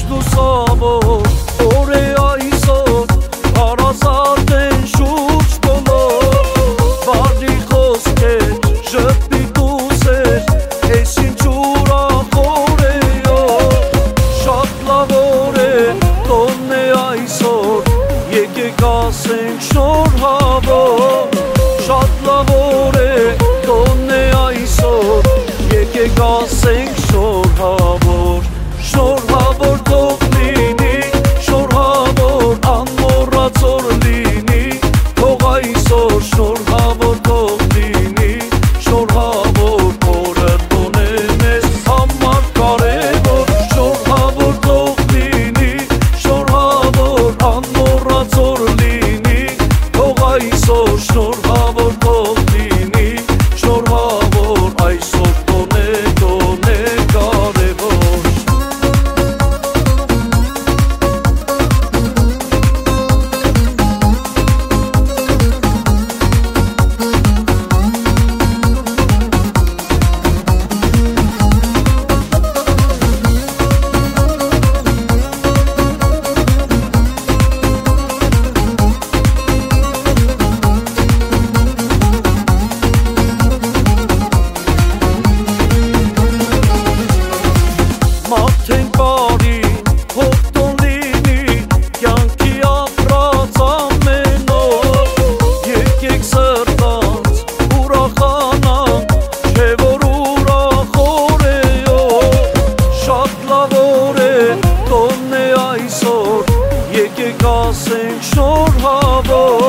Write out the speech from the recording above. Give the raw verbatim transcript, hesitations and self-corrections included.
լուսավոր օր է այսօր հարազատ են շուրջ բոլոր բարի խոսքեր ժպիտ ուզեր էս ինչ ուրախոր է շատ լավոր է տոնն է այսօր եկեք ասենք շնորհավոր շատ լավոր է տոնն է այսօր եկեք ասենք շնորհավոր շնորհավոր թող լինի շնորհավոր անմոռացոր լինի թող այսօր շնորհավոր թող լինի շնորհավոր օրը տոն է մեզ համար կարևոր շնորհավոր թող լինի շնորհավոր անմոռացոր լինի թող այսօր շնորհավոր թող լինի շնորհավոր այսօր տոն է տոն է կարևոր Մաթեն բարի հոգտոն լինի կյանքի ապրած ամեն օր եկեք սրտանց ուրախանանք չէ որ ուրախոր է շատ լավոր է տոնն է այսօր եկեք ասենք շնորհավոր